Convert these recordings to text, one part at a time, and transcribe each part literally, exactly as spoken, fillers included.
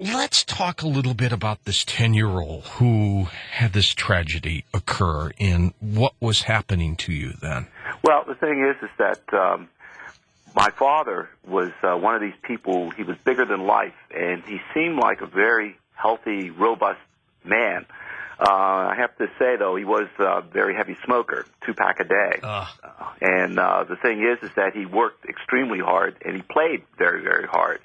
let's talk a little bit about this ten-year-old who had this tragedy occur, and what was happening to you then? Well, the thing is, is that um, my father was uh, one of these people. He was bigger than life, and he seemed like a very healthy, robust man. Uh, I have to say, though, he was a very heavy smoker, two pack a day. Uh. Uh, and uh, the thing is, is that he worked extremely hard, and he played very, very hard.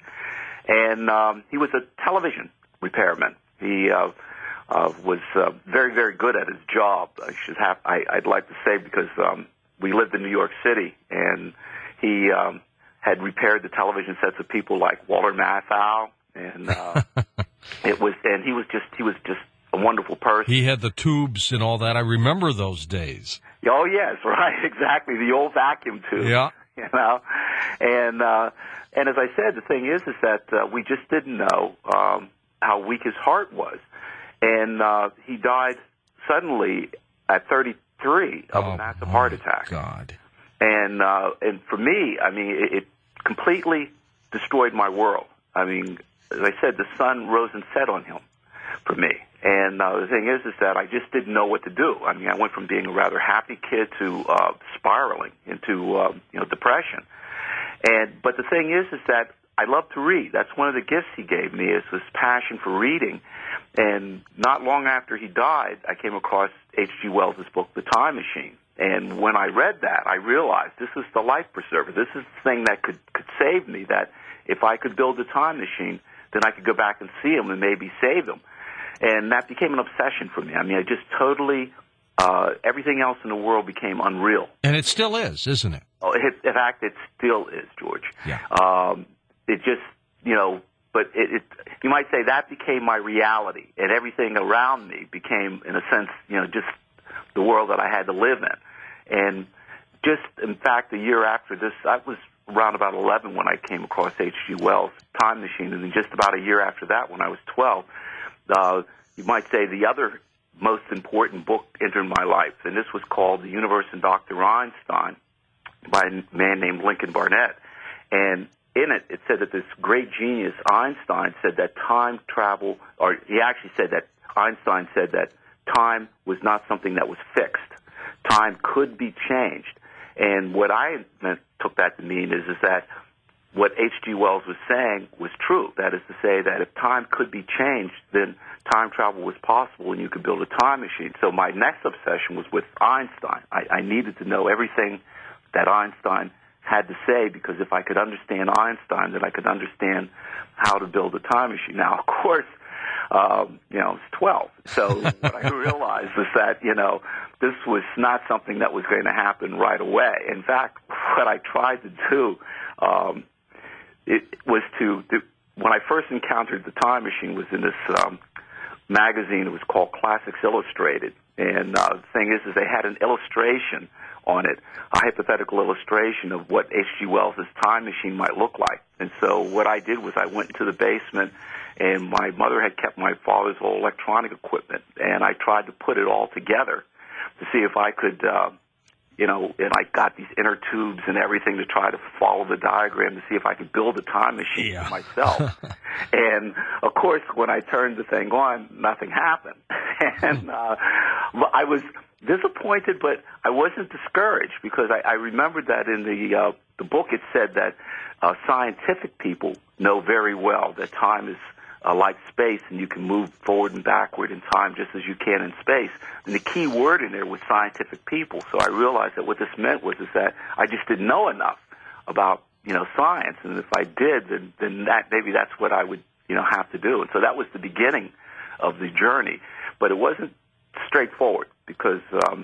And um, he was a television repairman. He uh, uh, was uh, very, very good at his job. I should have, I, I'd like to say, because um, we lived in New York City, and he um, had repaired the television sets of people like Walter Matthau, and uh, it was, and he was just, he was just. a wonderful person. He had the tubes and all that. I remember those days. Oh, yes, right, exactly. The old vacuum tube. Yeah. You know? And uh, and as I said, the thing is is that uh, we just didn't know um, how weak his heart was. And uh, he died suddenly at thirty-three of oh, a massive heart attack. God. And, uh, and for me, I mean, it, it completely destroyed my world. I mean, as I said, the sun rose and set on him for me. And uh, the thing is, is that I just didn't know what to do. I mean, I went from being a rather happy kid to uh, spiraling into uh, you know depression. And but the thing is, is that I love to read. That's one of the gifts he gave me, is this passion for reading. And not long after he died, I came across H G Wells' book, The Time Machine. And when I read that, I realized this is the life preserver. This is the thing that could could save me. That if I could build a time machine, then I could go back and see him and maybe save him. And that became an obsession for me. I mean, I just totally, uh, everything else in the world became unreal. And it still is, isn't it? Oh, it, in fact, it still is, George. Yeah. Um, it just, you know, but it, it, you might say that became my reality, and everything around me became, in a sense, you know, just the world that I had to live in. And just, in fact, a year after this, I was around about eleven when I came across H G Wells' Time Machine, and then just about a year after that, when I was twelve, Uh, you might say the other most important book entered my life, and this was called The Universe and Doctor Einstein by a man named Lincoln Barnett. And in it, it said that this great genius, Einstein, said that time travel, or he actually said that Einstein said that time was not something that was fixed. Time could be changed. And what I meant, took that to mean is, is that what H G Wells was saying was true. That is to say that if time could be changed, then time travel was possible and you could build a time machine. So my next obsession was with Einstein. I, I needed to know everything that Einstein had to say, because if I could understand Einstein, then I could understand how to build a time machine. Now, of course, um, you know, it's twelve. So what I realized is that, you know, this was not something that was going to happen right away. In fact, what I tried to do, um, it was to, to, when I first encountered the time machine was in this um, magazine. It was called Classics Illustrated. And uh, the thing is, is they had an illustration on it, a hypothetical illustration of what H G Wells' time machine might look like. And so what I did was I went into the basement, and my mother had kept my father's old electronic equipment, and I tried to put it all together to see if I could, uh, you know, and I got these inner tubes and everything to try to follow the diagram to see if I could build a time machine yeah. for myself. And, of course, when I turned the thing on, nothing happened. and uh, I was disappointed, but I wasn't discouraged, because I, I remembered that in the uh, the book it said that uh, scientific people know very well that time is uh, like space, and you can move forward and backward in time just as you can in space. And the key word in there was scientific people. So I realized that what this meant was is that I just didn't know enough about, you know, science, and if I did, then then that maybe that's what I would, you know, have to do. And so that was the beginning of the journey. But it wasn't straightforward, because um,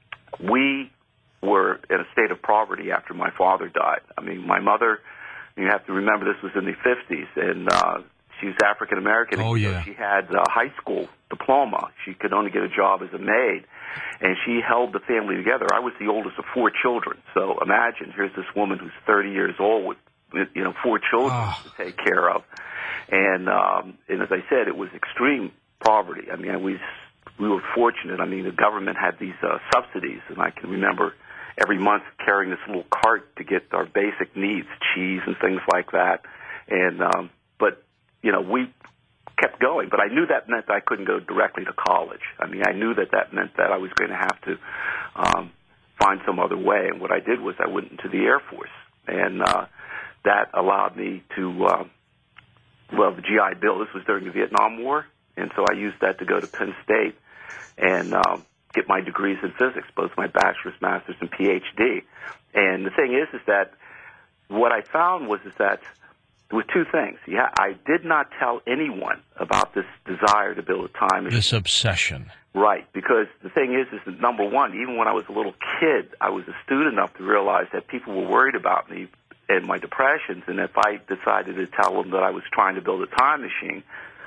we were in a state of poverty after my father died. I mean, my mother, you have to remember this was in the fifties, and uh, she was African American. Oh, yeah. So she had a high school diploma. She could only get a job as a maid, and she held the family together. I was the oldest of four children. So imagine, here's this woman who's thirty years old with, with you know, four children oh. to take care of. And, um, and as I said, it was extreme poverty. I mean, we we were fortunate. I mean, the government had these uh, subsidies, and I can remember every month carrying this little cart to get our basic needs, cheese and things like that. And um, but you know, we kept going. But I knew that meant that I couldn't go directly to college. I mean, I knew that that meant that I was going to have to um, find some other way. And what I did was I went into the Air Force, and uh, that allowed me to, uh, well, the G I Bill. This was during the Vietnam War, and so I used that to go to Penn State and um, get my degrees in physics, both my bachelor's, master's, and P H D. And the thing is, is that what I found was is that there were two things. Yeah, I did not tell anyone about this desire to build a time machine. This obsession. Right, because the thing is, is that number one, even when I was a little kid, I was astute enough to realize that people were worried about me and my depressions, and if I decided to tell them that I was trying to build a time machine,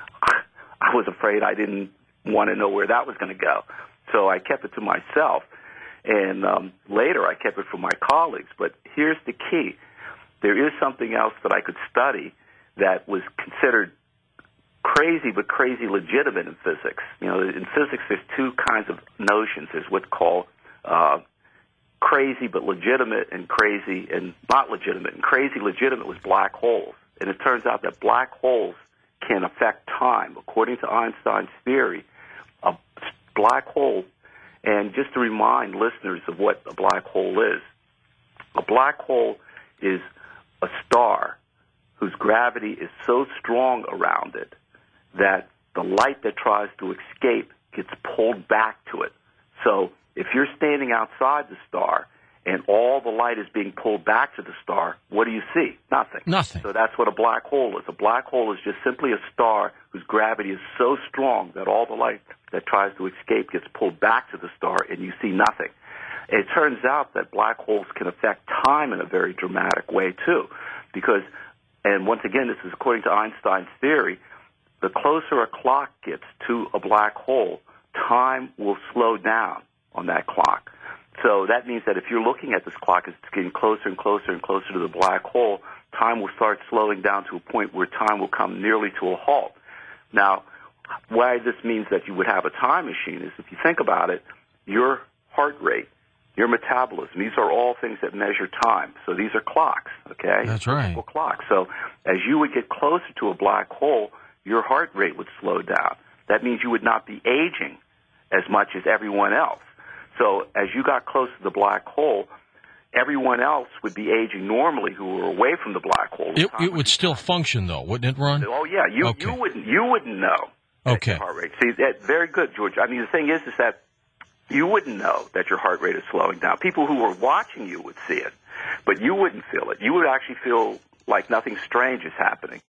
I was afraid I didn't want to know where that was going to go. So I kept it to myself, and um, later I kept it from my colleagues. But here's the key. There is something else that I could study that was considered crazy but crazy legitimate in physics. You know, in physics there's two kinds of notions. There's what's called uh, crazy but legitimate and crazy and not legitimate. And crazy legitimate was black holes. And it turns out that black holes can affect time. According to Einstein's theory, a black hole, and just to remind listeners of what a black hole is, a black hole is a star whose gravity is so strong around it that the light that tries to escape gets pulled back to it. So if you're standing outside the star and all the light is being pulled back to the star, what do you see? Nothing. Nothing. So that's what a black hole is. A black hole is just simply a star whose gravity is so strong that all the light that tries to escape gets pulled back to the star and you see nothing. It turns out that black holes can affect time in a very dramatic way, too, because, and once again, this is according to Einstein's theory, the closer a clock gets to a black hole, time will slow down on that clock. So that means that if you're looking at this clock as it's getting closer and closer and closer to the black hole, time will start slowing down to a point where time will come nearly to a halt. Now, why this means that you would have a time machine is if you think about it, your heart rate, your metabolism, these are all things that measure time. So these are clocks, okay? That's right. Clocks. So as you would get closer to a black hole, your heart rate would slow down. That means you would not be aging as much as everyone else. So as you got close to the black hole, everyone else would be aging normally who were away from the black hole. It, it would still function, though, wouldn't it, Ron? Oh, yeah. You, okay. you, wouldn't, you wouldn't know. Okay. Your heart rate. See, that, very good, George. I mean, the thing is, is that you wouldn't know that your heart rate is slowing down. People who were watching you would see it, but you wouldn't feel it. You would actually feel like nothing strange is happening.